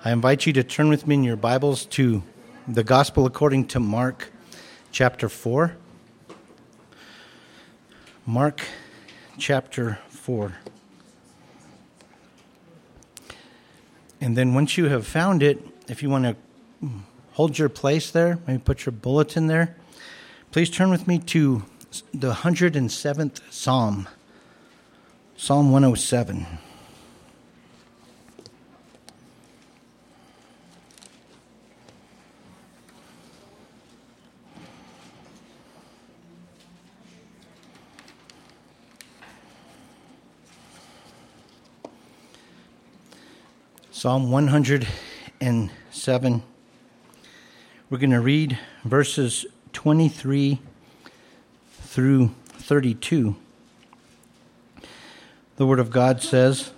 I invite you to turn with me in your Bibles to the Gospel according to Mark chapter 4. Mark chapter 4. And then once you have found it, if you want to hold your place there, maybe put your bulletin there, please turn with me to the 107th Psalm, Psalm 107. Psalm 107, we're going to read verses 23 through 32. The Word of God says,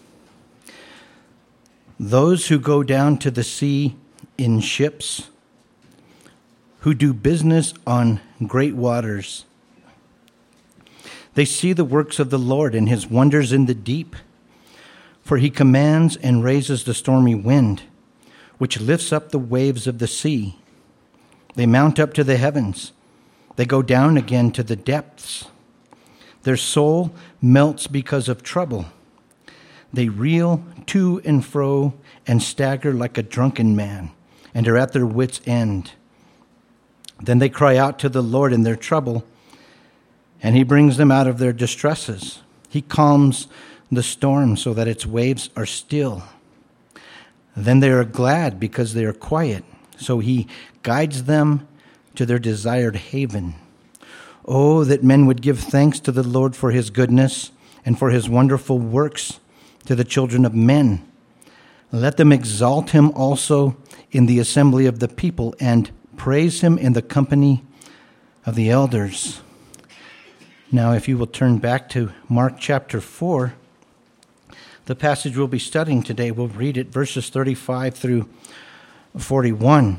"Those who go down to the sea in ships, who do business on great waters, they see the works of the Lord and his wonders in the deep. For he commands and raises the stormy wind, which lifts up the waves of the sea. They mount up to the heavens. They go down again to the depths. Their soul melts because of trouble. They reel to and fro and stagger like a drunken man, and are at their wits' end. Then they cry out to the Lord in their trouble, and he brings them out of their distresses. He calms the storm so that its waves are still. Then they are glad because they are quiet, so he guides them to their desired haven. Oh, that men would give thanks to the Lord for his goodness and for his wonderful works to the children of men. Let them exalt him also in the assembly of the people and praise him in the company of the elders." Now, if you will turn back to Mark chapter 4, the passage we'll be studying today, we'll read it, verses 35 through 41.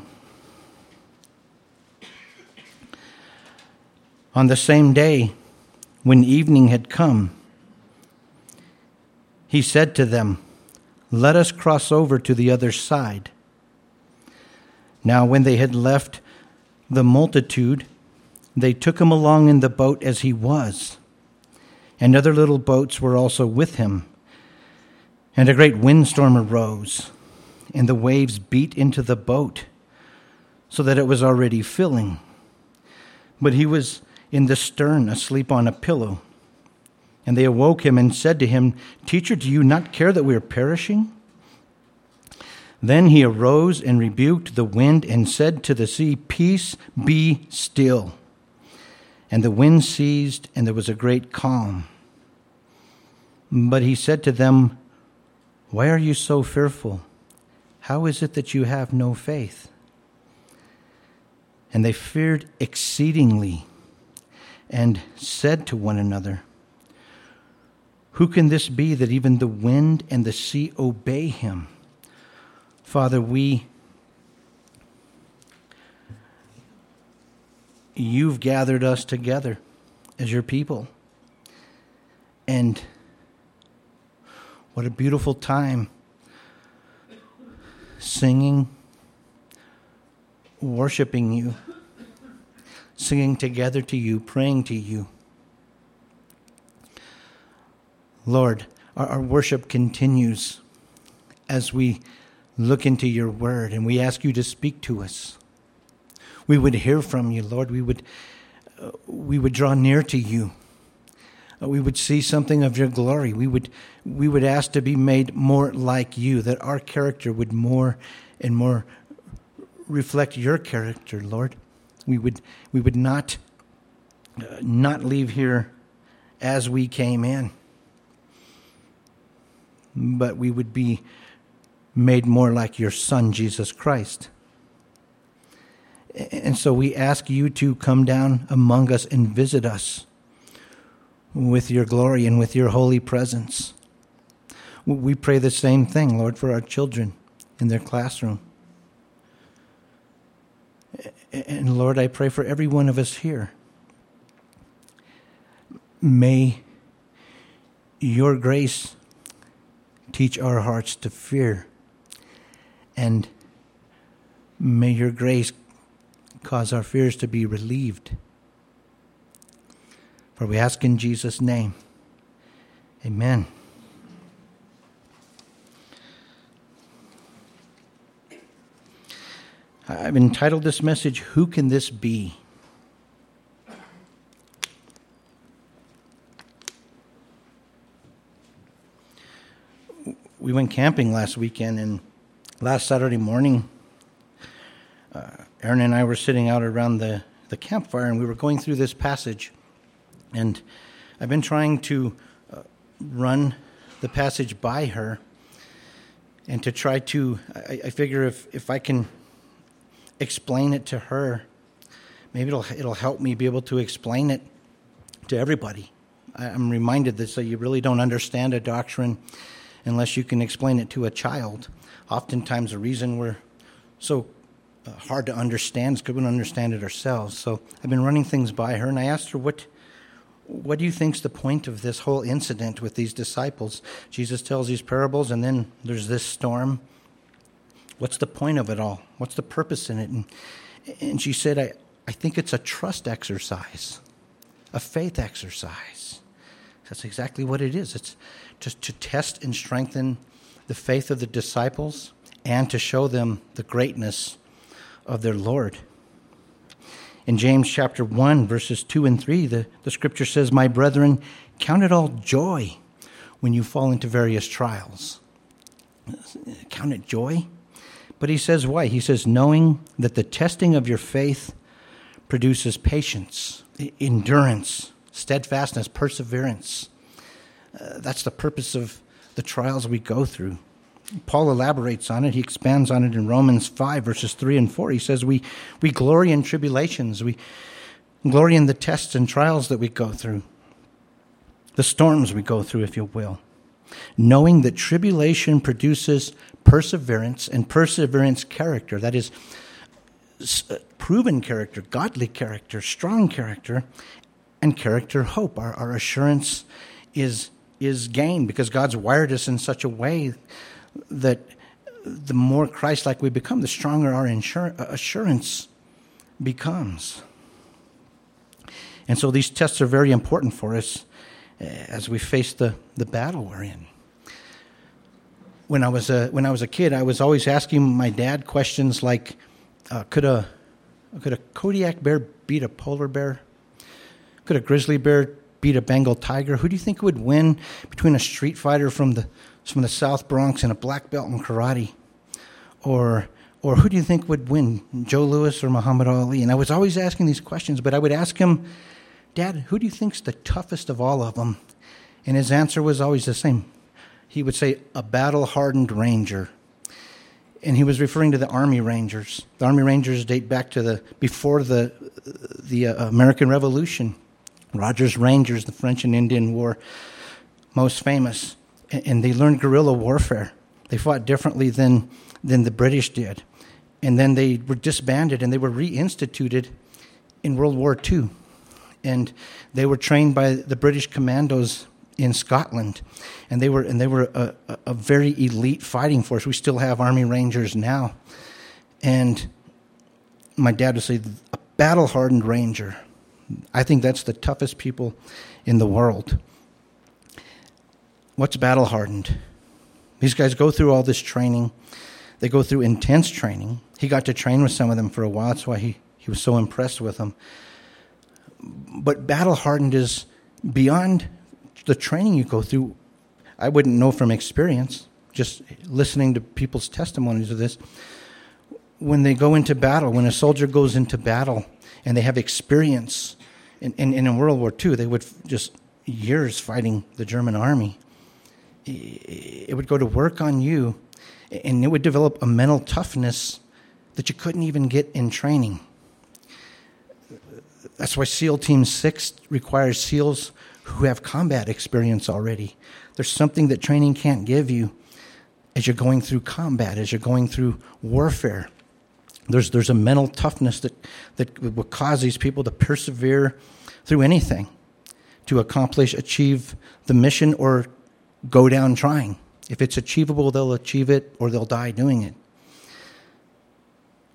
On the same day, when evening had come, he said to them, "Let us cross over to the other side." Now, when they had left the multitude, they took him along in the boat as he was, and other little boats were also with him. And a great windstorm arose, and the waves beat into the boat, so that it was already filling. But he was in the stern, asleep on a pillow. And they awoke him and said to him, "Teacher, do you not care that we are perishing?" Then he arose and rebuked the wind and said to the sea, "Peace, be still." And the wind ceased, and there was a great calm. But he said to them, "Why are you so fearful? How is it that you have no faith?" And they feared exceedingly and said to one another, "Who can this be that even the wind and the sea obey him?" Father, you've gathered us together as your people. And what a beautiful time singing, worshiping you, singing together to you, praying to you. Lord, our worship continues as we look into your word, and we ask you to speak to us. We would hear from you, Lord. We would draw near to you. We would see something of your glory. We would ask to be made more like you, that our character would more and more reflect your character, Lord. We would not leave here as we came in, but we would be made more like your Son, Jesus Christ. And so we ask you to come down among us and visit us with your glory and with your holy presence. We pray the same thing, Lord, for our children in their classroom. And Lord, I pray for every one of us here. May your grace teach our hearts to fear And may your grace cause our fears to be relieved. For we ask in Jesus' name. Amen. I've entitled this message, Who Can This Be? We went camping last weekend, and last Saturday morning, Aaron and I were sitting out around the campfire, and we were going through this passage. And I've been trying to run the passage by her, and to try to, I figure if I can explain it to her, maybe it'll help me be able to explain it to everybody. I'm reminded that so you really don't understand a doctrine unless you can explain it to a child. Oftentimes the reason we're so hard to understand is because we don't understand it ourselves. So I've been running things by her, and I asked her, what do you think's the point of this whole incident with these disciples? Jesus tells these parables, and then there's this storm. What's the point of it all? What's the purpose in it? And she said, I think it's a trust exercise, a faith exercise. That's exactly what it is. It's just to test and strengthen the faith of the disciples and to show them the greatness of their Lord. In James chapter 1, verses 2 and 3, the scripture says, My brethren, count it all joy when you fall into various trials. Count it joy? But he says why? He says, knowing that the testing of your faith produces patience, endurance, steadfastness, perseverance. That's the purpose of the trials we go through. Paul elaborates on it. He expands on it in Romans 5, verses 3 and 4. He says, we glory in tribulations. We glory in the tests and trials that we go through, the storms we go through, if you will, knowing that tribulation produces perseverance, and perseverance character. That is proven character, godly character, strong character, and character hope. Our assurance is gained because God's wired us in such a way that the more Christ-like we become, the stronger our assurance becomes. And so these tests are very important for us as we face the battle we're in. When I was a kid, I was always asking my dad questions like, could a Kodiak bear beat a polar bear? Could a grizzly bear beat a Bengal tiger? Who do you think would win between a street fighter from the South Bronx and a black belt in karate? Or who do you think would win, Joe Louis or Muhammad Ali? And I was always asking these questions, but I would ask him, Dad, who do you think's the toughest of all of them? And his answer was always the same. He would say, a battle-hardened ranger. And he was referring to the Army Rangers. The Army Rangers date back to before the American Revolution. Rogers Rangers, the French and Indian War, most famous. And they learned guerrilla warfare. They fought differently than the British did. And then they were disbanded and they were reinstituted in World War II. And they were trained by the British commandos in Scotland. And they were a very elite fighting force. We still have Army Rangers now. And my dad would say, a battle-hardened ranger. I think that's the toughest people in the world. What's battle-hardened? These guys go through all this training. They go through intense training. He got to train with some of them for a while. That's why he was so impressed with them. But battle-hardened is beyond the training you go through. I wouldn't know from experience, just listening to people's testimonies of this. When they go into battle, when a soldier goes into battle and they have experience, in World War II, they would just years fighting the German army. It would go to work on you, and it would develop a mental toughness that you couldn't even get in training. That's why SEAL Team 6 requires SEALs who have combat experience already. There's something that training can't give you as you're going through combat, as you're going through warfare. There's a mental toughness that will cause these people to persevere through anything, to achieve the mission, or go down trying. If it's achievable, they'll achieve it, or they'll die doing it.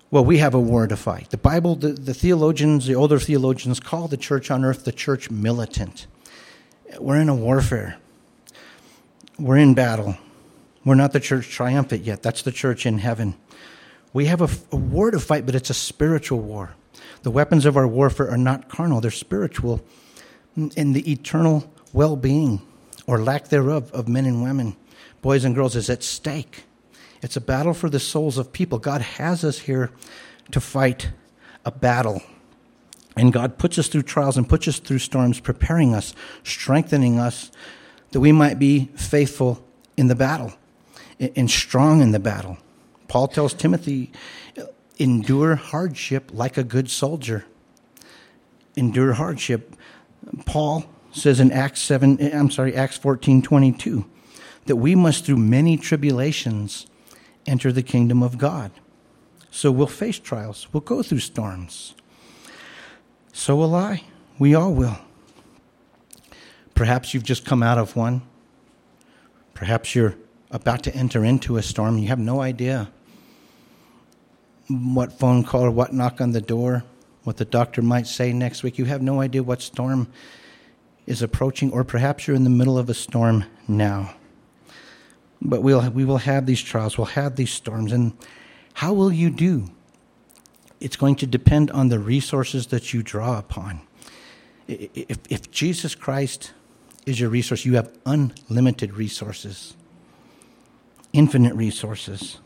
Well, we have a war to fight. The Bible, the theologians, the older theologians call the church on earth the church militant. We're in a warfare. We're in battle. We're not the church triumphant yet. That's the church in heaven. We have a war to fight, but it's a spiritual war. The weapons of our warfare are not carnal. They're spiritual in the eternal well-being or lack thereof of men and women, boys and girls, is at stake. It's a battle for the souls of people. God has us here to fight a battle. And God puts us through trials and puts us through storms, preparing us, strengthening us, that we might be faithful in the battle and strong in the battle. Paul tells Timothy, endure hardship like a good soldier. Endure hardship. Paul says in Acts 14:22, that we must through many tribulations enter the kingdom of God. So we'll face trials. We'll go through storms. So will I. We all will. Perhaps you've just come out of one. Perhaps you're about to enter into a storm. You have no idea what phone call or what knock on the door, what the doctor might say next week. You have no idea what storm is approaching, or perhaps you're in the middle of a storm now. But we will have these trials, we'll have these storms, and how will you do? It's going to depend on the resources that you draw upon. If Jesus Christ is your resource, you have unlimited resources, infinite resources.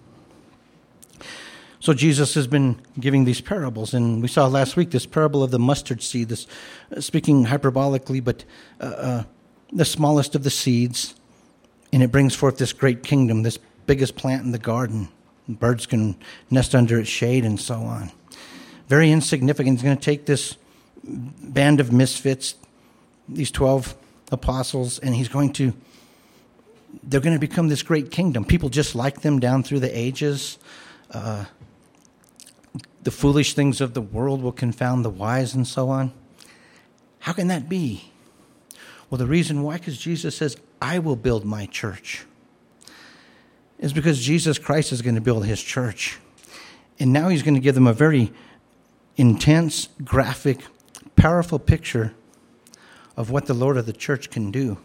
So Jesus has been giving these parables, and we saw last week this parable of the mustard seed, this speaking hyperbolically, but the smallest of the seeds, and it brings forth this great kingdom, this biggest plant in the garden. Birds can nest under its shade and so on. Very insignificant. He's going to take this band of misfits, these 12 apostles, and they're going to become this great kingdom. People just like them down through the ages. The foolish things of the world will confound the wise and so on. How can that be? Well, the reason why, because Jesus says, I will build my church, is because Jesus Christ is going to build his church. And now he's going to give them a very intense, graphic, powerful picture of what the Lord of the church can do.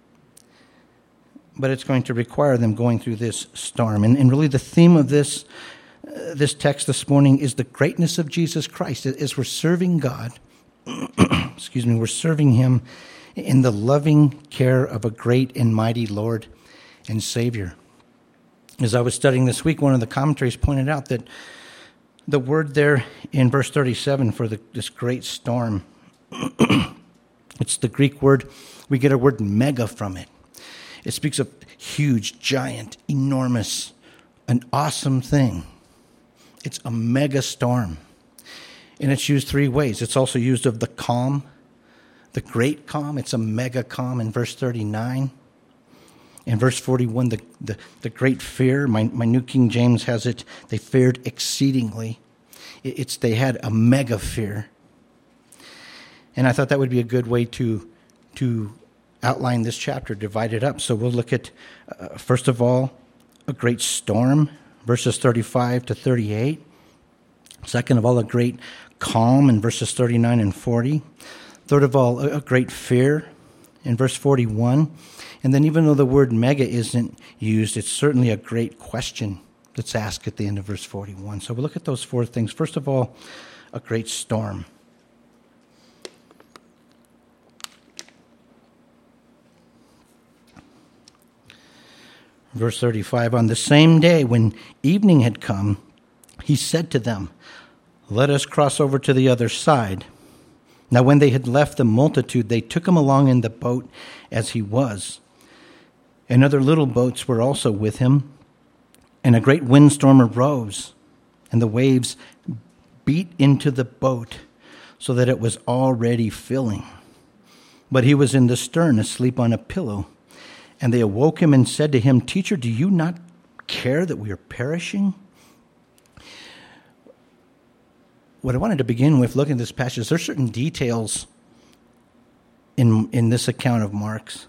But it's going to require them going through this storm. And really the theme of this text this morning is the greatness of Jesus Christ. As we're serving God, we're serving him in the loving care of a great and mighty Lord and Savior. As I was studying this week, one of the commentaries pointed out that the word there in verse 37 for this great storm, it's the Greek word, we get our word mega from it. It speaks of huge, giant, enormous, an awesome thing. It's a mega storm. And it's used three ways. It's also used of the calm, the great calm. It's a mega calm in verse 39. In verse 41, the great fear. My New King James has it, they feared exceedingly. They had a mega fear. And I thought that would be a good way to outline this chapter, divide it up. So we'll look at, first of all, a great storm, verses 35 to 38. Second of all, a great calm in verses 39 and 40. Third of all, a great fear in verse 41. And then even though the word mega isn't used, it's certainly a great question that's asked at the end of verse 41. So we'll look at those four things. First of all, a great storm. Verse 35, on the same day when evening had come, he said to them, let us cross over to the other side. Now when they had left the multitude, they took him along in the boat as he was. And other little boats were also with him. And a great windstorm arose, and the waves beat into the boat so that it was already filling. But he was in the stern, asleep on a pillow. And they awoke him and said to him, Teacher, do you not care that we are perishing? What I wanted to begin with, looking at this passage, there's certain details in this account of Mark's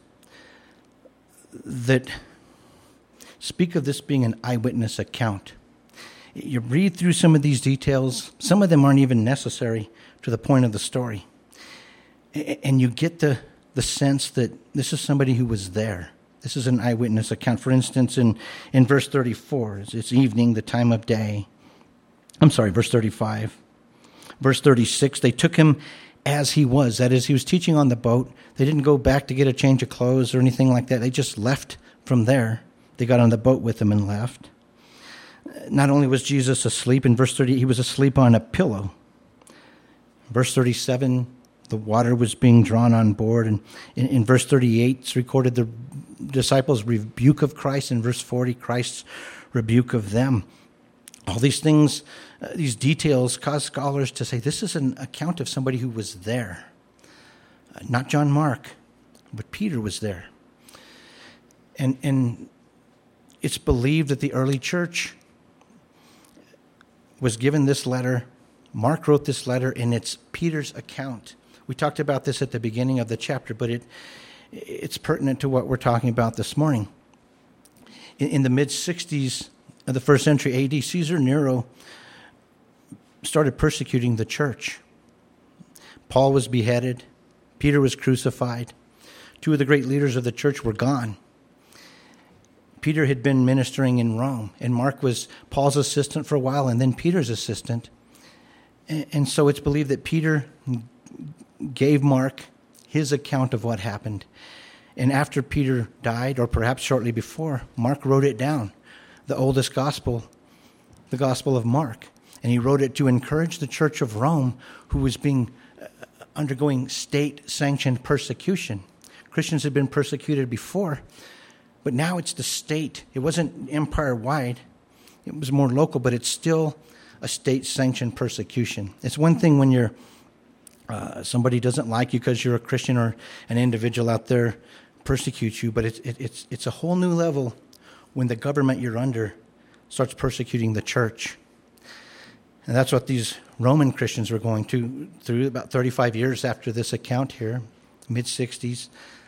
that speak of this being an eyewitness account. You read through some of these details. Some of them aren't even necessary to the point of the story. And you get the sense that this is somebody who was there. This is an eyewitness account. For instance, in verse 34, it's evening, the time of day. Verse 35. Verse 36, they took him as he was. That is, he was teaching on the boat. They didn't go back to get a change of clothes or anything like that. They just left from there. They got on the boat with him and left. Not only was Jesus asleep, in verse 30, he was asleep on a pillow. Verse 37, the water was being drawn on board. And in verse 38, it's recorded the disciples' rebuke of Christ. In verse 40, Christ's rebuke of them. All these things, these details cause scholars to say this is an account of somebody who was there. Not John Mark, but Peter was there. And it's believed that the early church was given this letter. Mark wrote this letter, and it's Peter's account. We talked about this at the beginning of the chapter, but it's pertinent to what we're talking about this morning. In the mid-60s of the first century AD, Caesar Nero started persecuting the church. Paul was beheaded. Peter was crucified. Two of the great leaders of the church were gone. Peter had been ministering in Rome, and Mark was Paul's assistant for a while, and then Peter's assistant. And so it's believed that Peter gave Mark his account of what happened. And after Peter died, or perhaps shortly before, Mark wrote it down, the oldest gospel, the Gospel of Mark. And he wrote it to encourage the Church of Rome, who was undergoing state-sanctioned persecution. Christians had been persecuted before, but now it's the state. It wasn't empire-wide. It was more local, but it's still a state-sanctioned persecution. It's one thing when you're somebody doesn't like you because you're a Christian, or an individual out there persecutes you, but it's a whole new level when the government you're under starts persecuting the church. And that's what these Roman Christians were going through about 35 years after this account here, mid-60s.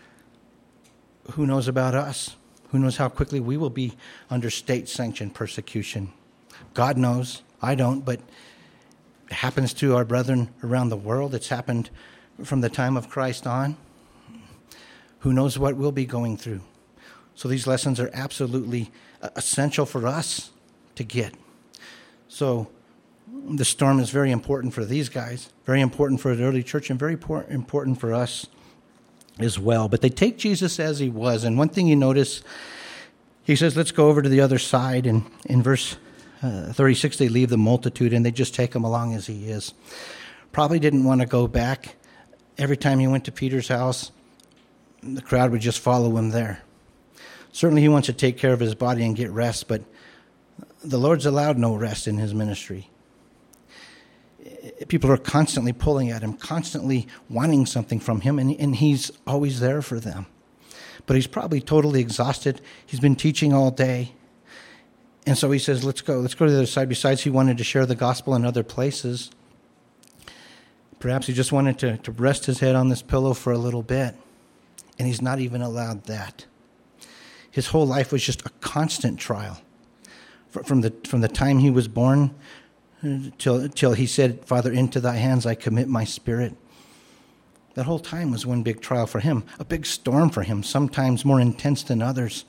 Who knows about us? Who knows how quickly we will be under state-sanctioned persecution? God knows. I don't, but it happens to our brethren around the world. It's happened from the time of Christ on. Who knows what we'll be going through? So these lessons are absolutely essential for us to get. So the storm is very important for these guys, very important for the early church, and very important for us as well. But they take Jesus as he was. And one thing you notice, he says, let's go over to the other side. And in verse 36, they leave the multitude and they just take him along as he is. Probably didn't want to go back. Every time he went to Peter's house, the crowd would just follow him there. Certainly he wants to take care of his body and get rest, but the Lord's allowed no rest in his ministry. People are constantly pulling at him, constantly wanting something from him, and he's always there for them. But he's probably totally exhausted. He's been teaching all day. And so he says, let's go to the other side. Besides, he wanted to share the gospel in other places. Perhaps he just wanted to rest his head on this pillow for a little bit. And he's not even allowed that. His whole life was just a constant trial. From the time he was born till he said, Father, into thy hands I commit my spirit. That whole time was one big trial for him, a big storm for him, sometimes more intense than others.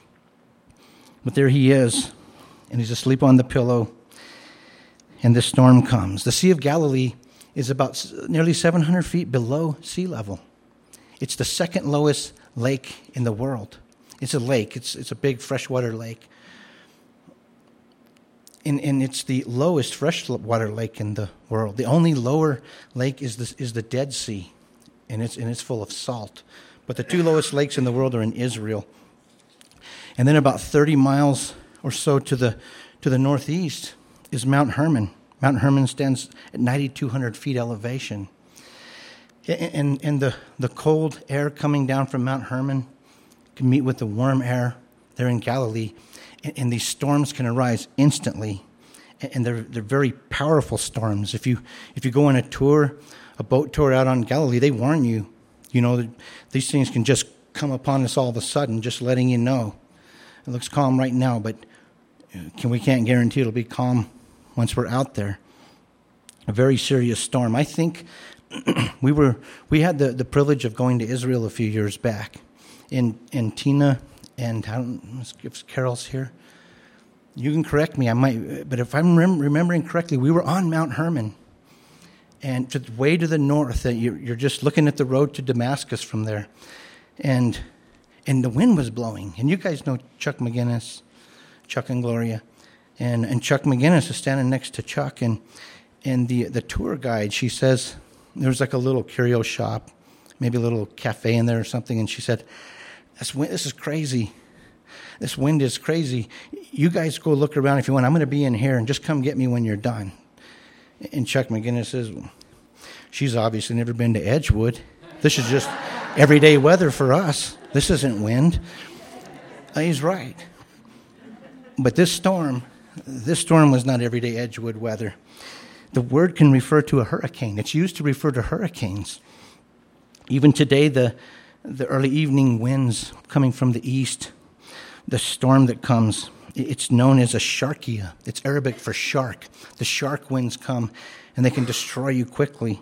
But there he is, and he's asleep on the pillow, and this storm comes. The Sea of Galilee is about nearly 700 feet below sea level. It's the second lowest lake in the world. It's a lake. It's a big freshwater lake. And it's the lowest freshwater lake in the world. The only lower lake is the Dead Sea, and it's full of salt. But the two lowest lakes in the world are in Israel. And then about 30 miles or so to the northeast is Mount Hermon. Mount Hermon stands at 9,200 feet elevation. And the cold air coming down from Mount Hermon can meet with the warm air there in Galilee. And these storms can arise instantly. And they're very powerful storms. If you go on a boat tour out on Galilee, they warn you. You know, that these things can just come upon us all of a sudden, just letting you know. It looks calm right now, but we can't guarantee it'll be calm once we're out there. A very serious storm. I think we had the privilege of going to Israel a few years back. And Tina and I don't know if Carol's here. You can correct me, I might, but if I'm remembering correctly, we were on Mount Hermon. And way to the north, you're just looking at the road to Damascus from there. And the wind was blowing. And you guys know Chuck McGinnis, Chuck and Gloria. And Chuck McGinnis is standing next to Chuck. And the tour guide, she says, there was like a little curio shop, maybe a little cafe in there or something. And she said, this is crazy. This wind is crazy. You guys go look around if you want. I'm going to be in here, and just come get me when you're done. And Chuck McGinnis says, she's obviously never been to Edgewood. This is just everyday weather for us. This isn't wind. He's right. But this storm was not everyday Edgewood weather. The word can refer to a hurricane. It's used to refer to hurricanes. Even today, the early evening winds coming from the east, the storm that comes, it's known as a sharkia. It's Arabic for shark. The shark winds come, and they can destroy you quickly.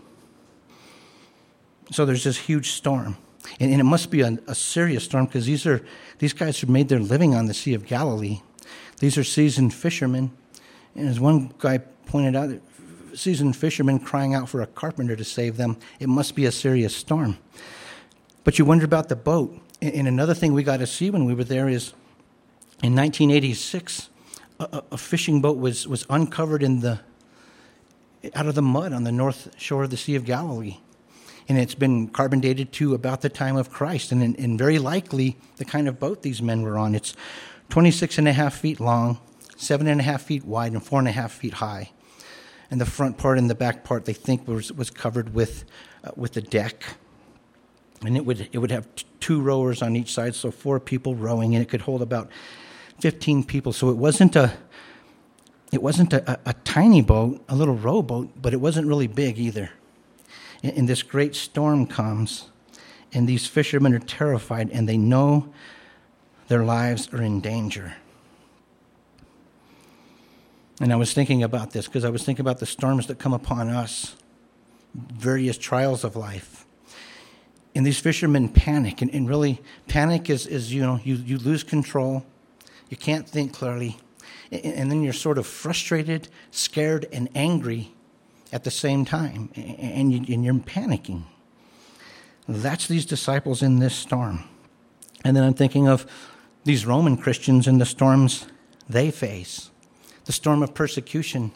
So there's this huge storm. And it must be a serious storm, because these guys who made their living on the Sea of Galilee. These are seasoned fishermen. And as one guy pointed out, seasoned fishermen crying out for a carpenter to save them. It must be a serious storm. But you wonder about the boat. And another thing we got to see when we were there is, in 1986, a fishing boat was uncovered out of the mud on the north shore of the Sea of Galilee. And it's been carbon dated to about the time of Christ, and very likely the kind of boat these men were on. It's 26.5 feet long, 7.5 feet wide, and 4.5 feet high. And the front part and the back part, they think, was covered with the deck. And it would have 2 rowers on each side, so 4 people rowing, and it could hold about 15 people. So it wasn't a tiny boat, a little rowboat, but it wasn't really big either. And this great storm comes, and these fishermen are terrified, and they know their lives are in danger. And I was thinking about this, because I was thinking about the storms that come upon us, various trials of life. And these fishermen panic, and really panic is you lose control, you can't think clearly, and then you're sort of frustrated, scared, and angry at the same time, and you're panicking. That's these disciples in this storm. And then I'm thinking of these Roman Christians and the storms they face, the storm of persecution,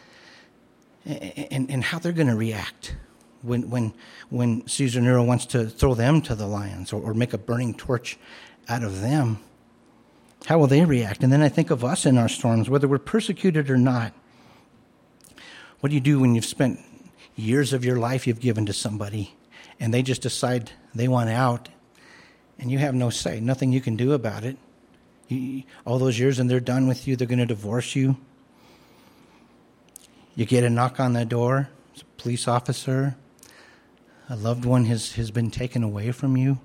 and how they're going to react when Caesar Nero wants to throw them to the lions or make a burning torch out of them. How will they react? And then I think of us in our storms, whether we're persecuted or not. What do you do when you've spent years of your life you've given to somebody, and they just decide they want out, and you have no say, nothing you can do about it? All those years, and they're done with you, they're going to divorce you. You get a knock on the door, it's a police officer, a loved one has been taken away from you.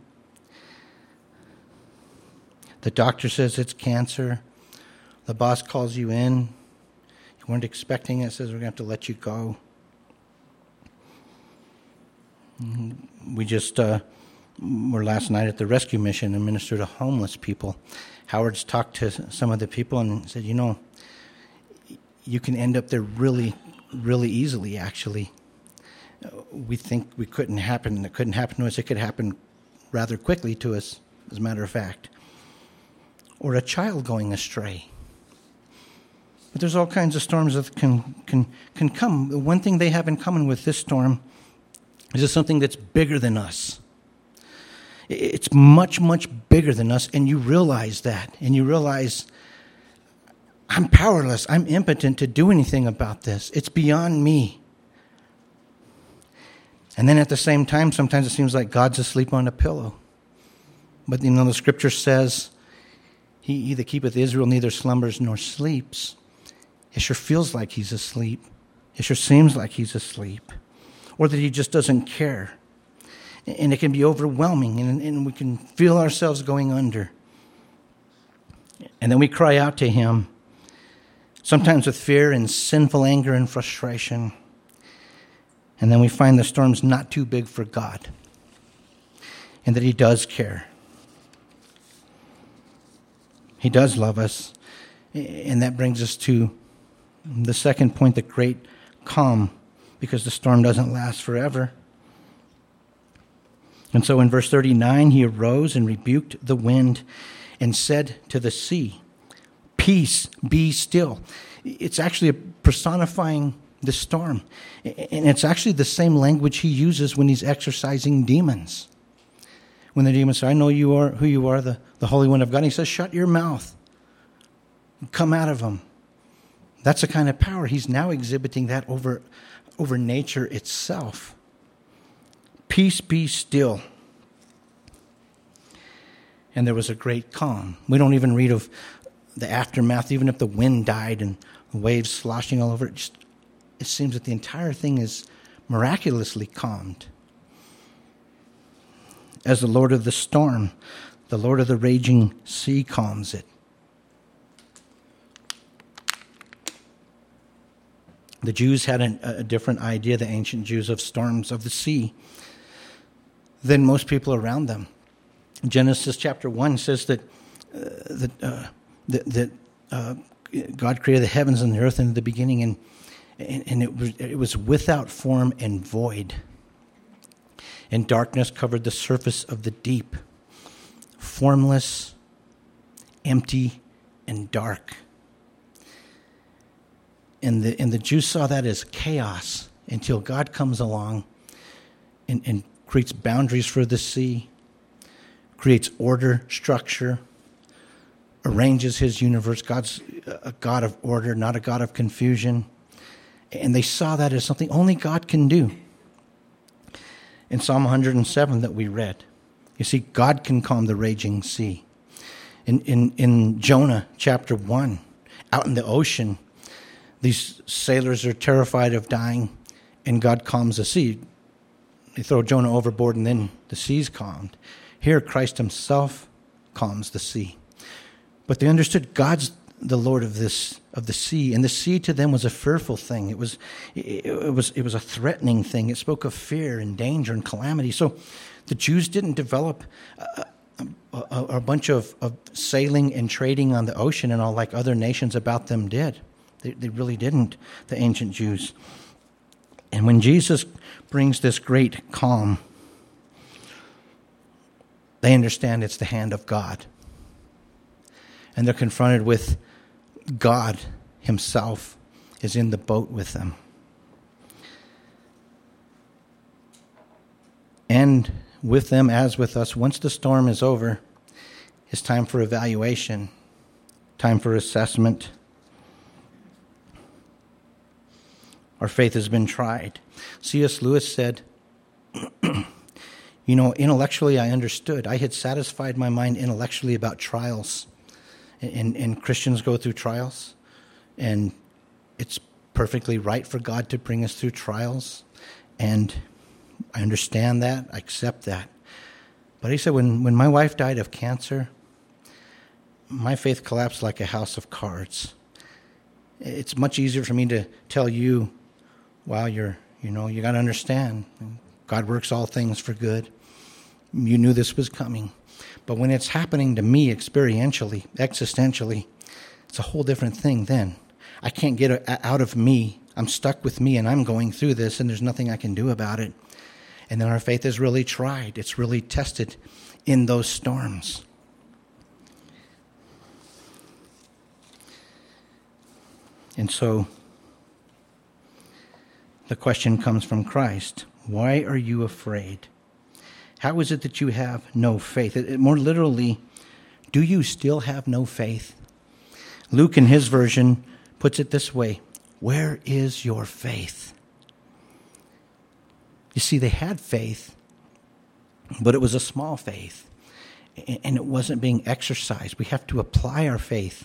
The doctor says it's cancer. The boss calls you in. You weren't expecting it, says we're going to have to let you go. We just were last night at the rescue mission and ministered to homeless people. Howard's talked to some of the people and said, you can end up there really, really easily, actually. We think it couldn't happen to us. It could happen rather quickly to us, as a matter of fact. Or a child going astray. But there's all kinds of storms that can come. The one thing they have in common with this storm is it's something that's bigger than us. It's much, much bigger than us, and you realize that. And you realize, I'm powerless. I'm impotent to do anything about this. It's beyond me. And then at the same time, sometimes it seems like God's asleep on a pillow. But the scripture says, He either keepeth Israel, neither slumbers nor sleeps. It sure feels like he's asleep. It sure seems like he's asleep. Or that he just doesn't care. And it can be overwhelming, and we can feel ourselves going under. And then we cry out to him, sometimes with fear and sinful anger and frustration. And then we find the storm's not too big for God, and that he does care. He does love us. And that brings us to the second point, the great calm, because the storm doesn't last forever. And so in verse 39, he arose and rebuked the wind and said to the sea, "Peace, be still." It's actually personifying the storm. And it's actually the same language he uses when he's exorcising demons. When the demons say, "I know you are who you are, the Holy One of God." And he says, "Shut your mouth. Come out of him." That's the kind of power. He's now exhibiting that over nature itself. Peace, be still. And there was a great calm. We don't even read of the aftermath, even if the wind died and the waves sloshing all over it. It seems that the entire thing is miraculously calmed. As the Lord of the storm, the Lord of the raging sea calms it. The Jews had a different idea, the ancient Jews, of storms of the sea than most people around them. Genesis chapter 1 says that God created the heavens and the earth in the beginning, and it was without form and void. And darkness covered the surface of the deep, formless, empty, and dark. And the Jews saw that as chaos until God comes along and creates boundaries for the sea, creates order, structure, arranges his universe. God's a God of order, not a God of confusion. And they saw that as something only God can do. In Psalm 107 that we read, you see, God can calm the raging sea. In Jonah chapter 1, out in the ocean, these sailors are terrified of dying, and God calms the sea. They throw Jonah overboard, and then the sea's calmed. Here, Christ himself calms the sea. But they understood God's the Lord of the sea, and the sea to them was a fearful thing. It was a threatening thing. It spoke of fear and danger and calamity. So the Jews didn't develop a bunch of sailing and trading on the ocean and all like other nations about them did. They really didn't, the ancient Jews. And when Jesus brings this great calm, they understand it's the hand of God. And they're confronted with God himself is in the boat with them. And with them, as with us, once the storm is over, it's time for evaluation, time for assessment. Our faith has been tried. C.S. Lewis said, intellectually I understood. I had satisfied my mind intellectually about trials. And Christians go through trials. And it's perfectly right for God to bring us through trials. And I understand that. I accept that. But he said, when my wife died of cancer, my faith collapsed like a house of cards. It's much easier for me to tell you, wow, you got to understand. God works all things for good. You knew this was coming. But when it's happening to me experientially, existentially, it's a whole different thing then. I can't get out of me. I'm stuck with me, and I'm going through this, and there's nothing I can do about it. And then our faith is really tried. It's really tested in those storms. And so the question comes from Christ. Why are you afraid? How is it that you have no faith? More literally, do you still have no faith? Luke, in his version, puts it this way. Where is your faith? You see, they had faith, but it was a small faith, and it wasn't being exercised. We have to apply our faith.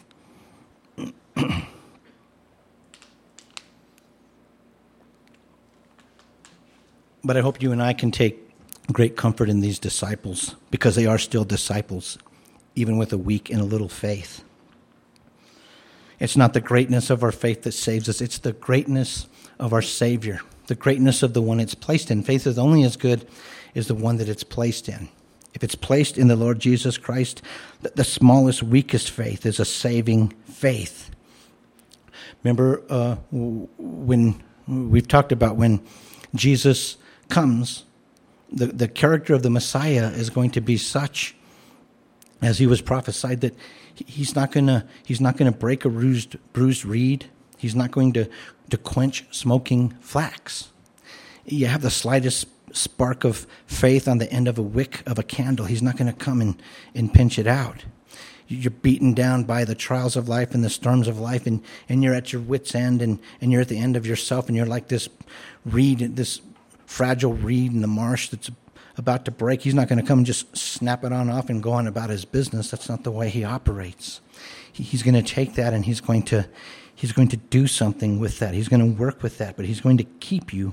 But I hope you and I can take great comfort in these disciples, because they are still disciples, even with a weak and a little faith. It's not the greatness of our faith that saves us. It's the greatness of our Savior, the greatness of the one it's placed in. Faith is only as good as the one that it's placed in. If it's placed in the Lord Jesus Christ, the smallest, weakest faith is a saving faith. Remember when we've talked about when Jesus comes, the character of the Messiah is going to be such, as he was prophesied, that he's not going to break a bruised reed. He's not going to quench smoking flax. You have the slightest spark of faith on the end of a wick of a candle. He's not going to come and pinch it out. You're beaten down by the trials of life and the storms of life, and you're at your wit's end, and you're at the end of yourself, and you're like this reed, this fragile reed in the marsh that's about to break. He's not going to come and just snap it on off and go on about his business. That's not the way he operates. He's going to take that and he's going to do something with that. He's going to work with that, but he's going to keep you.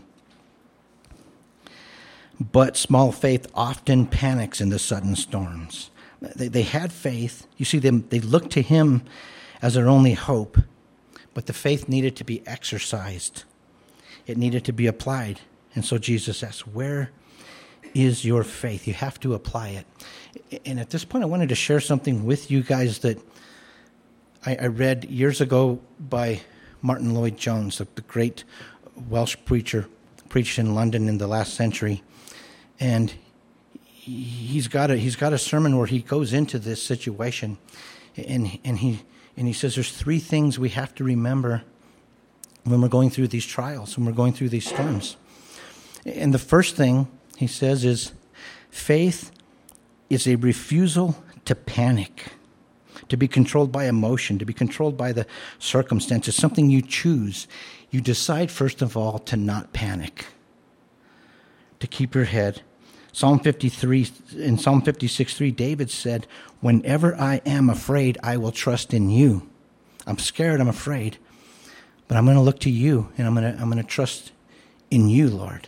But small faith often panics in the sudden storms. They had faith. You see, they looked to him as their only hope, but the faith needed to be exercised. It needed to be applied. And so Jesus asks, where is your faith? You have to apply it. And at this point, I wanted to share something with you guys that I read years ago by Martin Lloyd-Jones, the great Welsh preacher, preached in London in the last century. And he's got a sermon where he goes into this situation, and he says there's three things we have to remember when we're going through these trials, when we're going through these storms. And the first thing he says is faith is a refusal to panic, to be controlled by emotion, to be controlled by the circumstances, something you choose. You decide, first of all, to not panic, to keep your head. In Psalm 56:3, David said, whenever I am afraid, I will trust in you. I'm scared, I'm afraid, but I'm going to look to you, and I'm going to trust in you, Lord.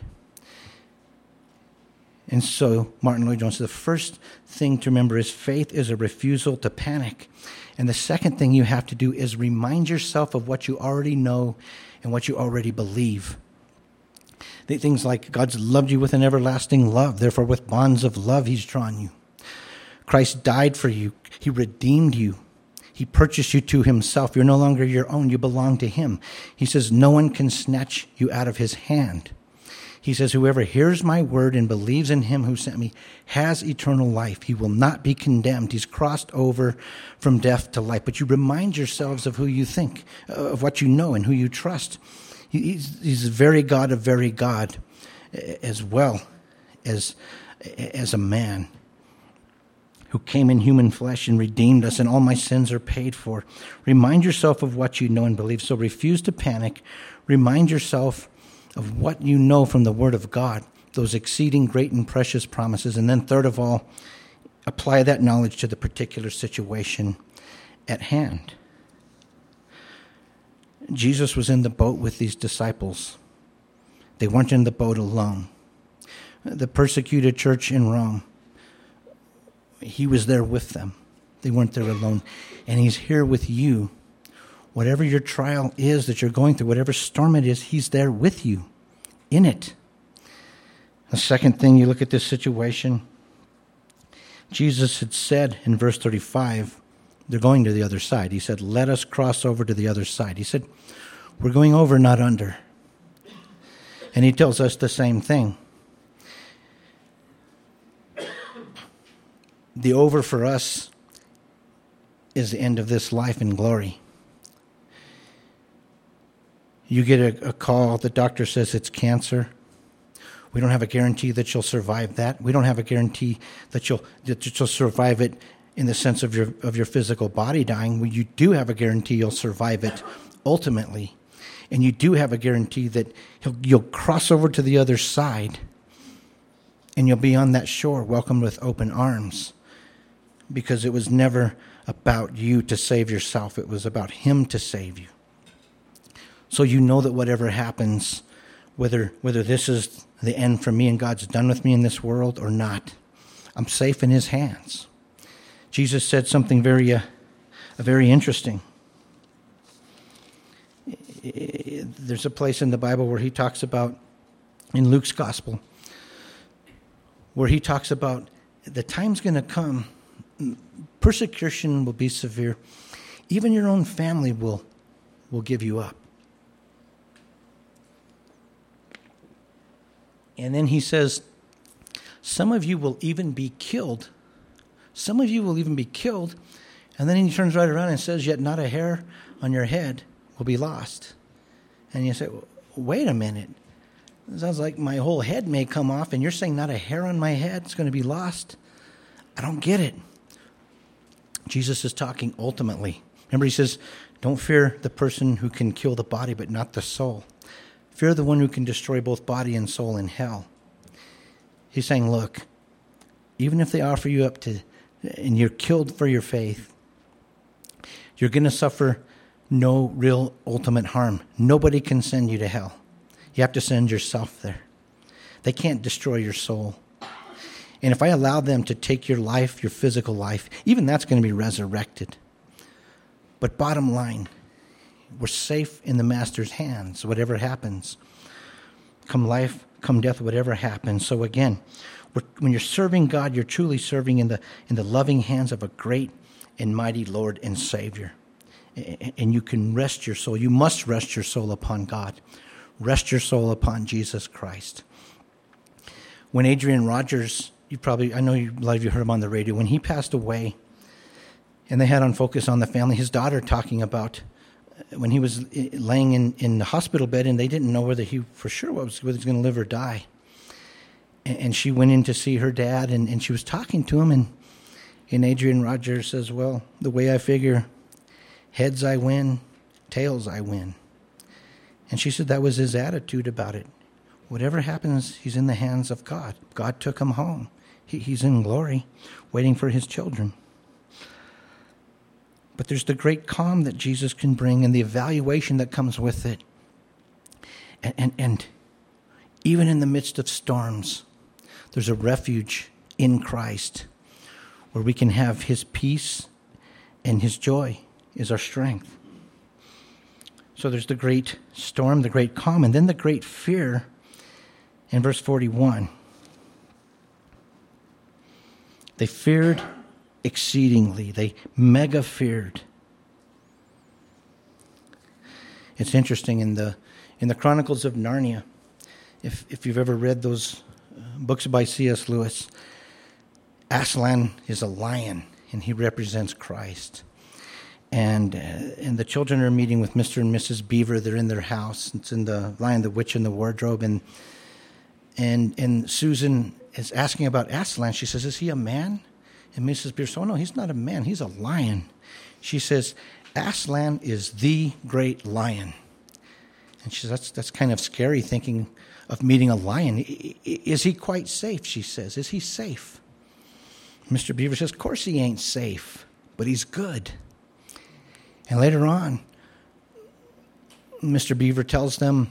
And so Martin Lloyd-Jones said the first thing to remember is faith is a refusal to panic. And the second thing you have to do is remind yourself of what you already know and what you already believe. Things like God's loved you with an everlasting love. Therefore, with bonds of love, he's drawn you. Christ died for you. He redeemed you. He purchased you to himself. You're no longer your own. You belong to him. He says, no one can snatch you out of his hand. He says, whoever hears my word and believes in him who sent me has eternal life. He will not be condemned. He's crossed over from death to life. But you remind yourselves of who you think, of what you know and who you trust. He's very God of very God, as well as a man who came in human flesh and redeemed us, and all my sins are paid for. Remind yourself of what you know and believe. So refuse to panic. Remind yourself of what you know from the Word of God, those exceeding great and precious promises. And then third of all, apply that knowledge to the particular situation at hand. Jesus was in the boat with these disciples. They weren't in the boat alone. The persecuted church in Rome, he was there with them. They weren't there alone. And he's here with you. Whatever your trial is that you're going through, whatever storm it is, he's there with you in it. The second thing, you look at this situation, Jesus had said in verse 35, they're going to the other side. He said, let us cross over to the other side. He said, we're going over, not under. And he tells us the same thing. The over for us is the end of this life in glory. You get a call, the doctor says it's cancer. We don't have a guarantee that you'll survive that. We don't have a guarantee that you'll survive it in the sense of your physical body dying. Well, you do have a guarantee you'll survive it ultimately. And you do have a guarantee that you'll cross over to the other side and you'll be on that shore welcomed with open arms, because it was never about you to save yourself. It was about him to save you. So you know that whatever happens, whether this is the end for me and God's done with me in this world or not, I'm safe in his hands. Jesus said something very interesting. There's a place in the Bible where he talks about, in Luke's gospel, where he talks about the time's going to come, persecution will be severe. Even your own family will give you up. And then he says, some of you will even be killed. Some of you will even be killed. And then he turns right around and says, yet not a hair on your head will be lost. And you say, wait a minute. It sounds like my whole head may come off, and you're saying not a hair on my head is going to be lost? I don't get it. Jesus is talking ultimately. Remember, he says, don't fear the person who can kill the body, but not the soul. Fear the one who can destroy both body and soul in hell. He's saying, look, even if they offer you up to, and you're killed for your faith, you're going to suffer no real ultimate harm. Nobody can send you to hell. You have to send yourself there. They can't destroy your soul. And if I allow them to take your life, your physical life, even that's going to be resurrected. But bottom line, we're safe in the Master's hands, whatever happens. Come life, come death, whatever happens. So again, when you're serving God, you're truly serving in the loving hands of a great and mighty Lord and Savior. And you can rest your soul. You must rest your soul upon God. Rest your soul upon Jesus Christ. When Adrian Rogers, I know a lot of you heard him on the radio, when he passed away, and they had on Focus on the Family, his daughter talking about when he was laying in the hospital bed, and they didn't know whether he was going to live or die. And she went in to see her dad, and she was talking to him, and Adrian Rogers says, well, the way I figure, heads I win, tails I win. And she said that was his attitude about it. Whatever happens, he's in the hands of God. God took him home. He's in glory, waiting for his children. But there's the great calm that Jesus can bring and the evaluation that comes with it. And even in the midst of storms, there's a refuge in Christ where we can have his peace, and his joy is our strength. So there's the great storm, the great calm, and then the great fear in verse 41. They feared exceedingly. They mega feared. It's interesting in the Chronicles of Narnia, if you've ever read those books by C.S. Lewis, Aslan is a lion, and he represents Christ. And the children are meeting with Mr. and Mrs. Beaver. They're in their house. It's in the Lion, the Witch, and the Wardrobe. And Susan is asking about Aslan. She says, is he a man? And Mrs. Beaver says, oh, no, he's not a man. He's a lion. She says, Aslan is the great lion. And she says, that's kind of scary thinking of meeting a lion. Is he quite safe, she says. Is he safe? Mr. Beaver says, of course he ain't safe, but he's good. And later on, Mr. Beaver tells them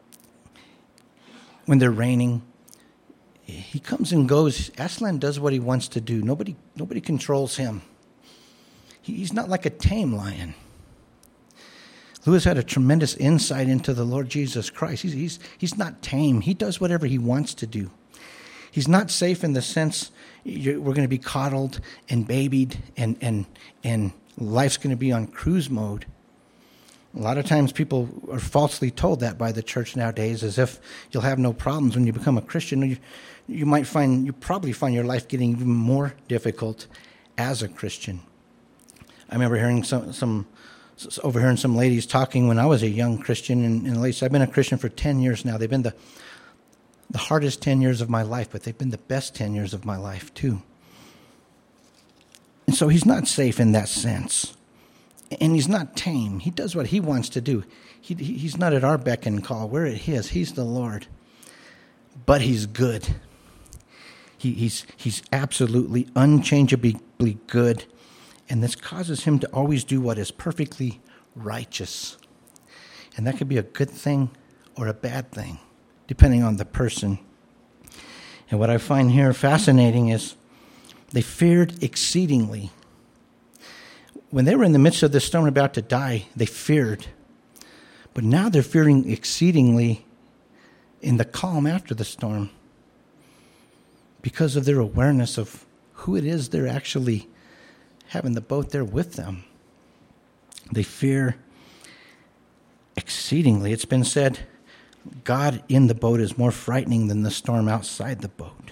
when they're raining, he comes and goes. Aslan does what he wants to do. Nobody controls him. He's not like a tame lion. Lewis had a tremendous insight into the Lord Jesus Christ. He's not tame. He does whatever he wants to do. He's not safe in the sense we're going to be coddled and babied and life's going to be on cruise mode. A lot of times people are falsely told that by the church nowadays, as if you'll have no problems when you become a Christian. You probably find your life getting even more difficult as a Christian. I remember hearing overhearing some ladies talking when I was a young Christian, and ladies, I've been a Christian for 10 years now. They've been the hardest 10 years of my life, but they've been the best 10 years of my life too. And so he's not safe in that sense. And he's not tame. He does what he wants to do. He's not at our beck and call. We're at his. He's the Lord. But he's good. He's absolutely unchangeably good. And this causes him to always do what is perfectly righteous. And that could be a good thing or a bad thing, depending on the person. And what I find here fascinating is they feared exceedingly. When they were in the midst of this storm about to die, they feared. But now they're fearing exceedingly in the calm after the storm because of their awareness of who it is they're actually having the boat there with them. They fear exceedingly. It's been said, God in the boat is more frightening than the storm outside the boat.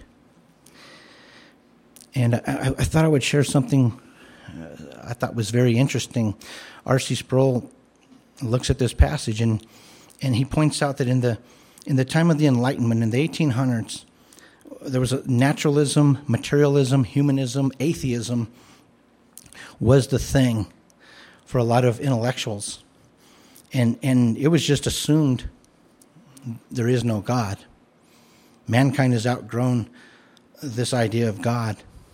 And I thought I would share something I thought was very interesting. R.C. Sproul looks at this passage and he points out that in the time of the Enlightenment, in the 1800s, there was a naturalism, materialism, humanism, atheism was the thing for a lot of intellectuals. And it was just assumed there is no God. Mankind has outgrown this idea of God.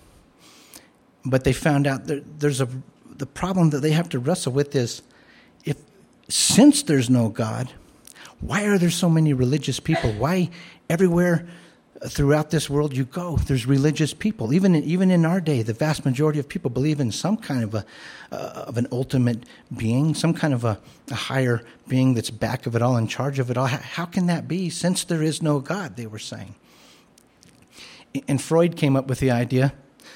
But they found out that the problem that they have to wrestle with is, since there's no God, why are there so many religious people? Why everywhere throughout this world you go, there's religious people? Even in our day, the vast majority of people believe in some kind of an ultimate being, some kind of a higher being that's back of it all, in charge of it all. How can that be, since there is no God, they were saying. And Freud came up with the idea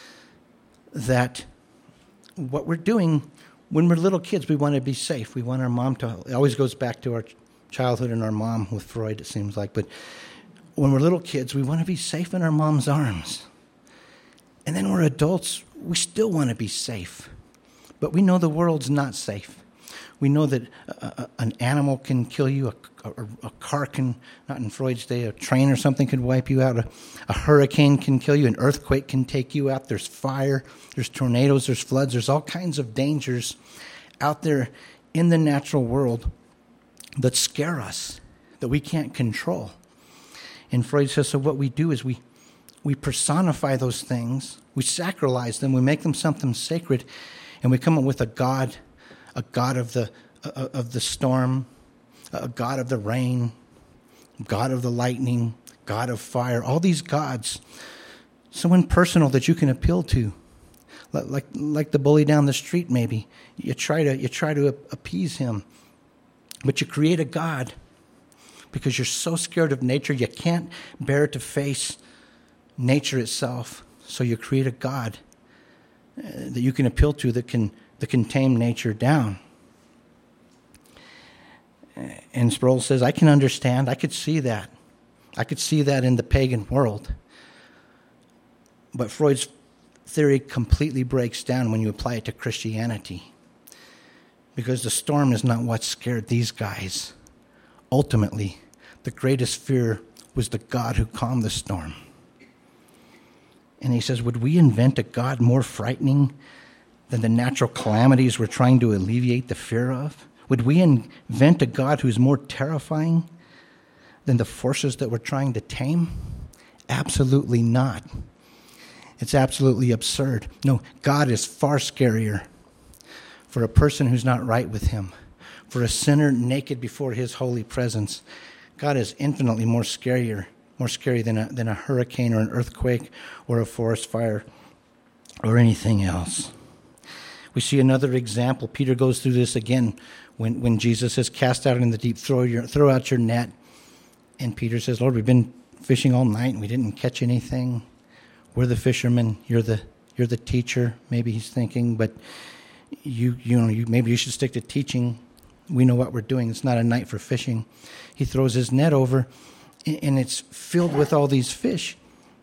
that what we're doing when we're little kids, we want to be safe. We want our mom to, it always goes back to our childhood and our mom with Freud, it seems like. But when we're little kids, we want to be safe in our mom's arms. And then we're adults, we still want to be safe. But we know the world's not safe. We know that an animal can kill you, a car can, not in Freud's day, a train or something could wipe you out, a hurricane can kill you, an earthquake can take you out, there's fire, there's tornadoes, there's floods, there's all kinds of dangers out there in the natural world that scare us, that we can't control. And Freud says, so what we do is we personify those things, we sacralize them, we make them something sacred, and we come up with a God of the storm, a God of the rain, God of the lightning, God of fire, all these gods, someone personal that you can appeal to, like the bully down the street. Maybe you try to appease him, but you create a God because you're so scared of nature you can't bear to face nature itself. So you create a God that you can appeal to that can tame nature down. And Sproul says, I can understand, I could see that. I could see that in the pagan world. But Freud's theory completely breaks down when you apply it to Christianity. Because the storm is not what scared these guys. Ultimately, the greatest fear was the God who calmed the storm. And he says, would we invent a God more frightening than the natural calamities we're trying to alleviate the fear of? Would we invent a God who's more terrifying than the forces that we're trying to tame? Absolutely not. It's absolutely absurd. No, God is far scarier for a person who's not right with him, for a sinner naked before his holy presence. God is infinitely more scary than a hurricane or an earthquake or a forest fire or anything else. We see another example. Peter goes through this again when Jesus says, cast out in the deep, throw out your net. And Peter says, Lord, we've been fishing all night and we didn't catch anything. We're the fishermen. You're the teacher. Maybe he's thinking, but maybe you should stick to teaching. We know what we're doing. It's not a night for fishing. He throws his net over, and it's filled with all these fish.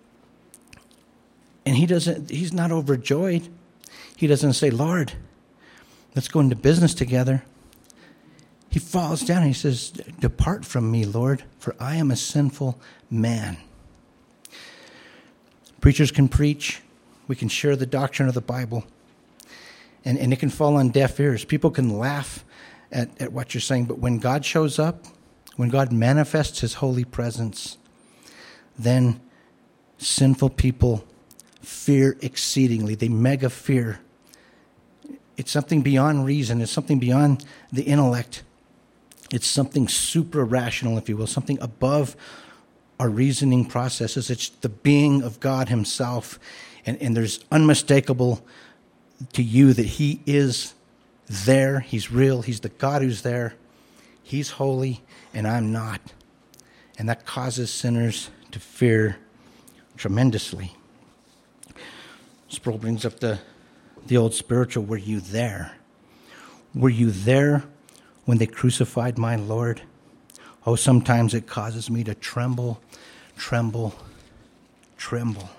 And he's not overjoyed. He doesn't say, Lord, let's go into business together. He falls down and he says, depart from me, Lord, for I am a sinful man. Preachers can preach. We can share the doctrine of the Bible. And it can fall on deaf ears. People can laugh at what you're saying. But when God shows up, when God manifests his holy presence, then sinful people fear exceedingly. They mega fear. It's something beyond reason. It's something beyond the intellect. It's something supra-rational, if you will, something above our reasoning processes. It's the being of God himself. And there's unmistakable to you that he is there. He's real. He's the God who's there. He's holy and I'm not. And that causes sinners to fear tremendously. Sproul brings up the old spiritual, were you there? Were you there when they crucified my Lord? Oh, sometimes it causes me to tremble, tremble, tremble.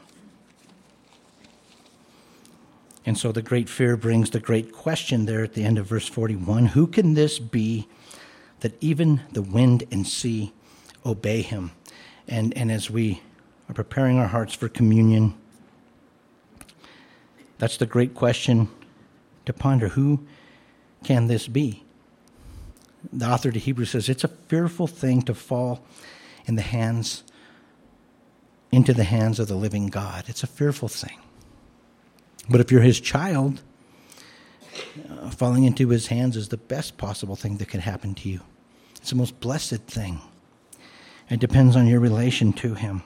And so the great fear brings the great question there at the end of verse 41. Who can this be that even the wind and sea obey him? And as we are preparing our hearts for communion, that's the great question to ponder. Who can this be? The author to Hebrews says, it's a fearful thing to fall into the hands of the living God. It's a fearful thing. But if you're his child, falling into his hands is the best possible thing that can happen to you. It's the most blessed thing. It depends on your relation to him.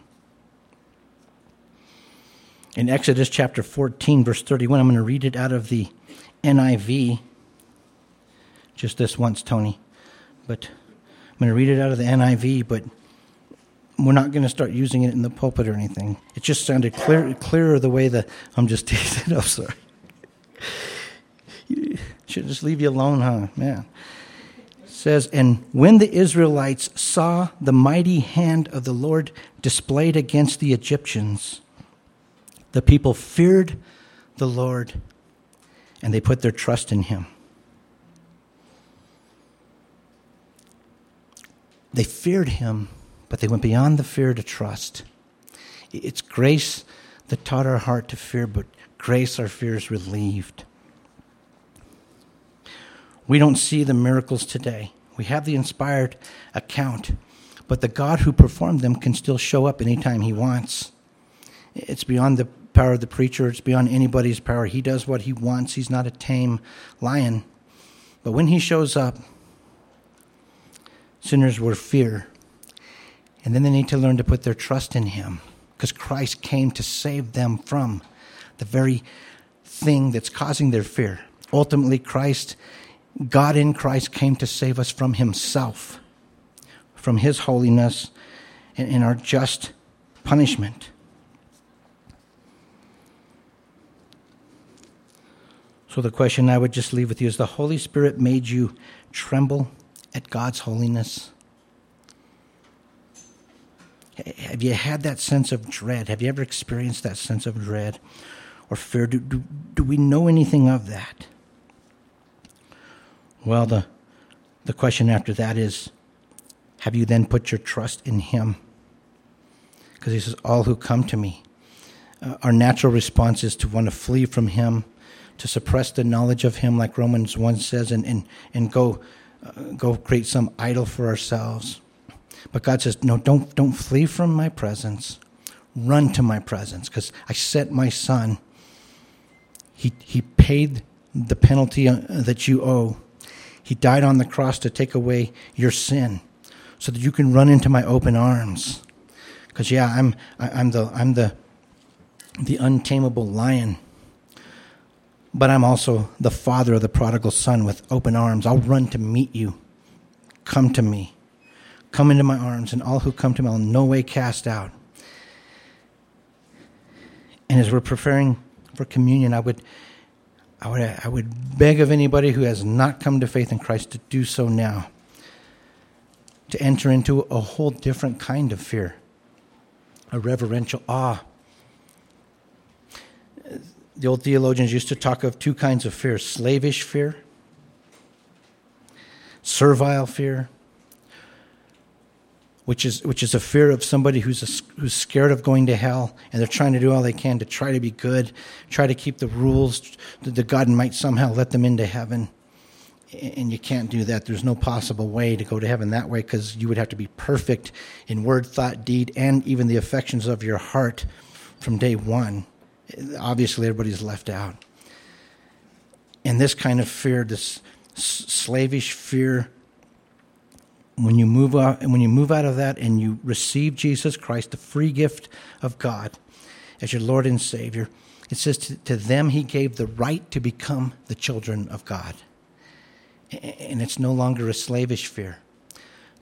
In Exodus chapter 14, verse 31, I'm going to read it out of the NIV. Just this once, Tony. But I'm going to read it out of the NIV, but we're not going to start using it in the pulpit or anything. It just sounded clearer the way that I'm just teasing. I'm sorry. Should just leave you alone, huh? Man. It says, and when the Israelites saw the mighty hand of the Lord displayed against the Egyptians, the people feared the Lord and they put their trust in him. They feared him, but they went beyond the fear to trust. It's grace that taught our heart to fear, but grace our fears relieved. We don't see the miracles today. We have the inspired account, but the God who performed them can still show up anytime he wants. It's beyond the power of the preacher. It's beyond anybody's power. He does what he wants. He's not a tame lion. But when he shows up, sinners will fear. And then they need to learn to put their trust in him, because Christ came to save them from the very thing that's causing their fear. Ultimately, God in Christ came to save us from himself, from his holiness and our just punishment. So the question I would just leave with you is, the Holy Spirit made you tremble at God's holiness? Have you had that sense of dread? Have you ever experienced that sense of dread or fear? Do we know anything of that? Well, the question after that is, have you then put your trust in him? Because he says, all who come to me. Our natural response is to want to flee from him, to suppress the knowledge of him, like Romans 1 says, and go create some idol for ourselves. But God says, no, don't flee from my presence. Run to my presence, because I sent my son. He paid the penalty that you owe. He died on the cross to take away your sin, so that you can run into my open arms. Because I'm the untamable lion, but I'm also the father of the prodigal son with open arms. I'll run to meet you. Come to me. Come into my arms, and all who come to me I'll in no way cast out. And as we're preparing for communion, I would beg of anybody who has not come to faith in Christ to do so now, to enter into a whole different kind of fear, a reverential awe. The old theologians used to talk of two kinds of fear: slavish fear, servile fear, which is a fear of somebody who's scared of going to hell, and they're trying to do all they can to try to be good, try to keep the rules, that God might somehow let them into heaven. And you can't do that. There's no possible way to go to heaven that way, because you would have to be perfect in word, thought, deed, and even the affections of your heart from day one. Obviously, everybody's left out. And this kind of fear, this slavish fear, when you move out of that and you receive Jesus Christ, the free gift of God, as your Lord and Savior, it says to them he gave the right to become the children of God. And it's no longer a slavish fear.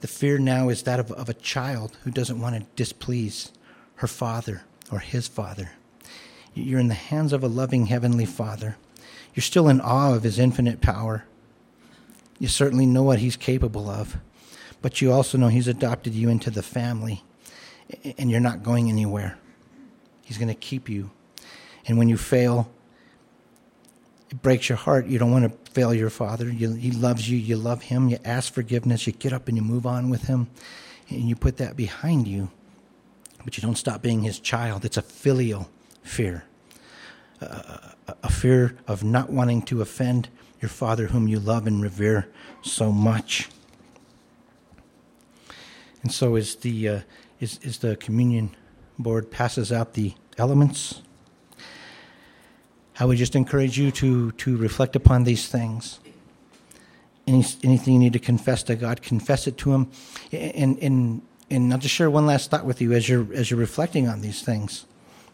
The fear now is that of a child who doesn't want to displease her father or his father. You're in the hands of a loving Heavenly Father. You're still in awe of his infinite power. You certainly know what he's capable of, but you also know he's adopted you into the family, and you're not going anywhere. He's going to keep you. And when you fail, it breaks your heart. You don't want to fail your Father. He loves you. You love him. You ask forgiveness. You get up and you move on with him, and you put that behind you, but you don't stop being his child. It's a filial fear, a fear of not wanting to offend your Father whom you love and revere so much. And so as the communion board passes out the elements, I would just encourage you to reflect upon these things. Anything you need to confess to God, confess it to him. And I'll just share one last thought with you as you're reflecting on these things.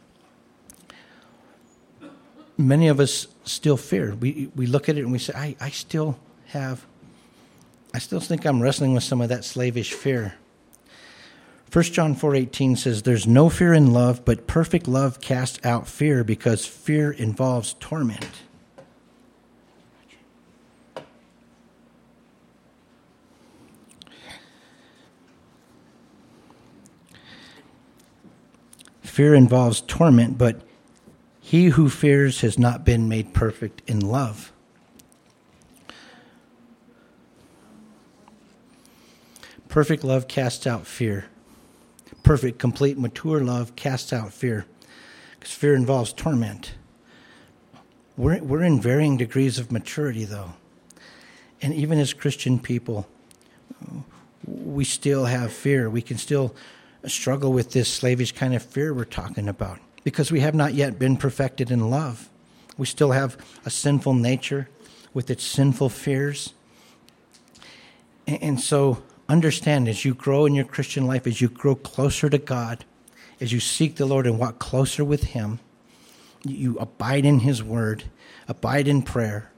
Many of us still fear. We look at it and we say, I still think I'm wrestling with some of that slavish fear. 1 John 4:18 says, there's no fear in love, but perfect love casts out fear, because fear involves torment. Fear involves torment, but he who fears has not been made perfect in love. Perfect love casts out fear. Perfect, complete, mature love casts out fear, because fear involves torment. We're in varying degrees of maturity, though. And even as Christian people, we still have fear. We can still struggle with this slavish kind of fear we're talking about, because we have not yet been perfected in love. We still have a sinful nature with its sinful fears. And so understand, as you grow in your Christian life, as you grow closer to God, as you seek the Lord and walk closer with him, you abide in his word, abide in prayer,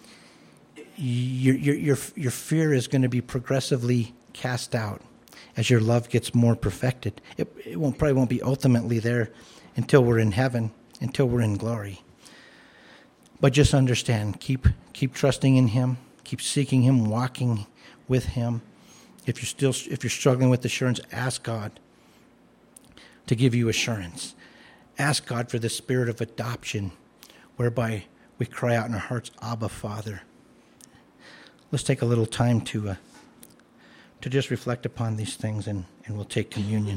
your fear is going to be progressively cast out as your love gets more perfected. It probably won't be ultimately there until we're in heaven, until we're in glory. But just understand, keep trusting in him, keep seeking him, walking with him. If you're struggling with assurance, ask God to give you assurance. Ask God for the spirit of adoption, whereby we cry out in our hearts, Abba, Father. Let's take a little time to just reflect upon these things, and we'll take communion.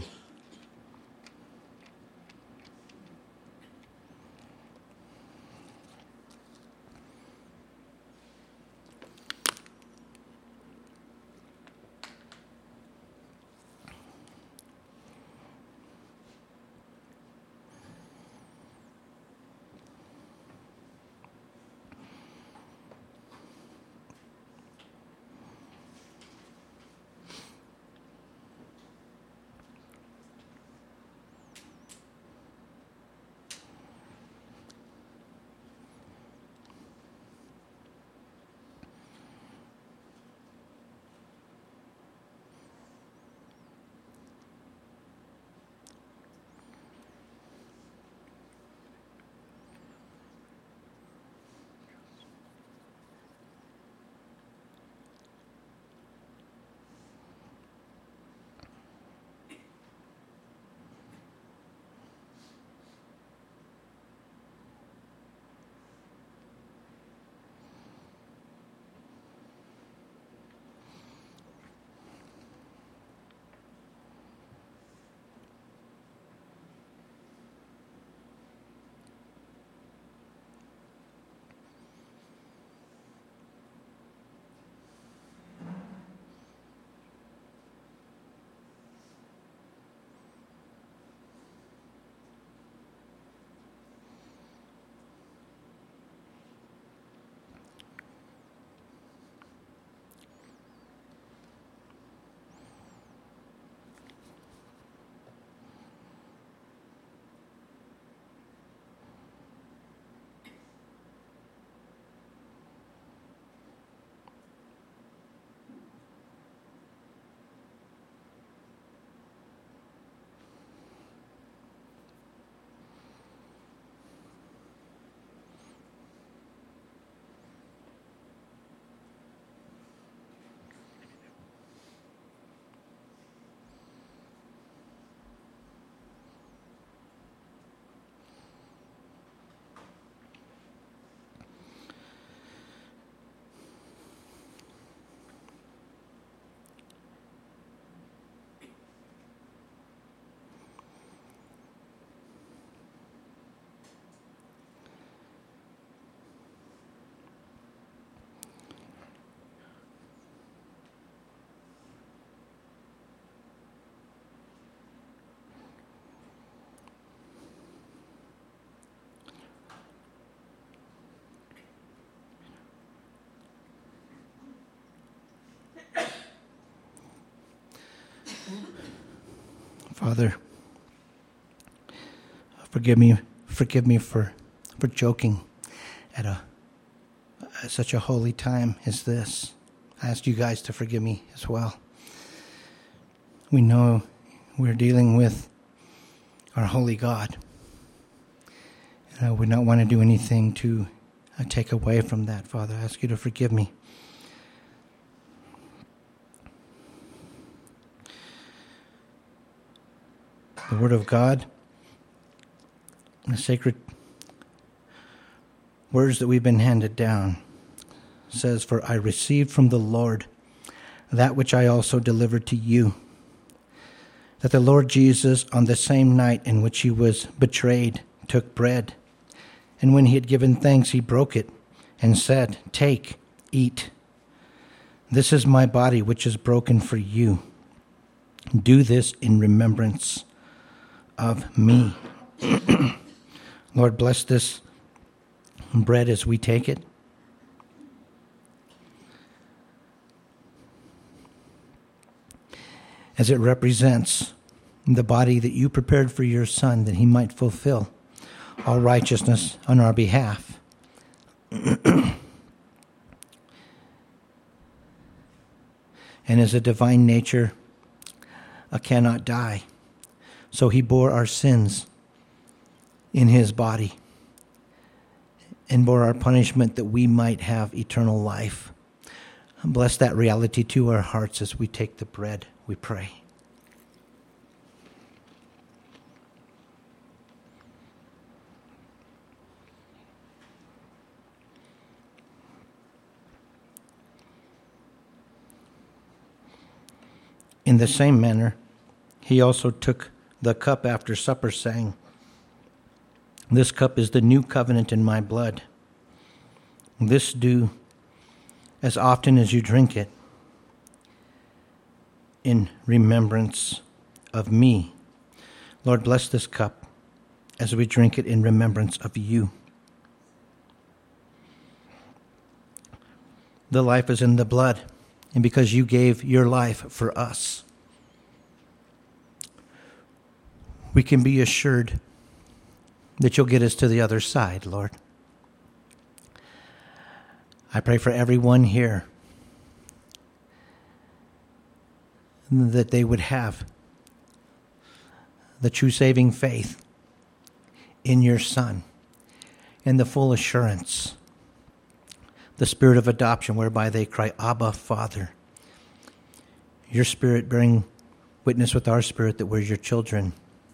Father, forgive me for joking at such a holy time as this. I ask you guys to forgive me as well. We know we're dealing with our holy God. And I would not want to do anything to take away from that, Father. I ask you to forgive me. The Word of God, the sacred words that we've been handed down, says, "For I received from the Lord that which I also delivered to you, that the Lord Jesus, on the same night in which he was betrayed, took bread, and when he had given thanks, he broke it and said, 'Take, eat. This is my body, which is broken for you. Do this in remembrance of me.'" Lord, bless this bread as we take it. As it represents the body that you prepared for your Son, that he might fulfill all righteousness on our behalf. And as a divine nature cannot die, so he bore our sins in his body and bore our punishment that we might have eternal life. Bless that reality to our hearts as we take the bread, we pray. In the same manner, he also took the cup after supper, saying, "This cup is the new covenant in my blood. This do as often as you drink it in remembrance of me." Lord, bless this cup as we drink it in remembrance of you. The life is in the blood, and because you gave your life for us, we can be assured that you'll get us to the other side, Lord. I pray for everyone here that they would have the true saving faith in your Son and the full assurance, the spirit of adoption whereby they cry, "Abba, Father." Your Spirit bearing witness with our spirit that we're your children.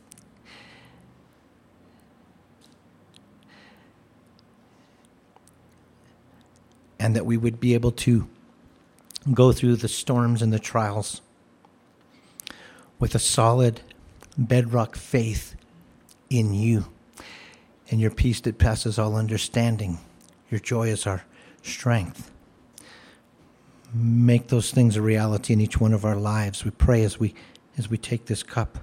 And that we would be able to go through the storms and the trials with a solid bedrock faith in you and your peace that passes all understanding. Your joy is our strength. Make those things a reality in each one of our lives. We pray as we take this cup.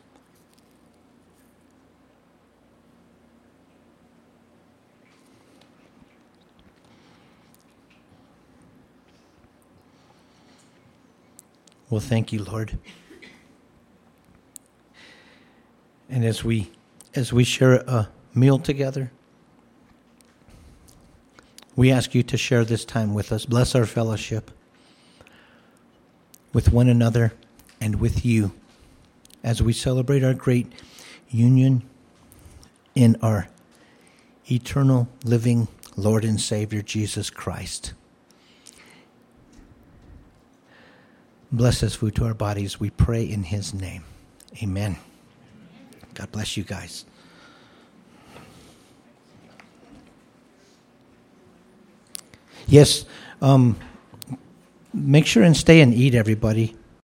Well, thank you, Lord. And as we share a meal together, we ask you to share this time with us. Bless our fellowship with one another and with you as we celebrate our great union in our eternal living Lord and Savior, Jesus Christ. Bless this food to our bodies, we pray in his name. Amen. God bless you guys. Yes, make sure and stay and eat, everybody.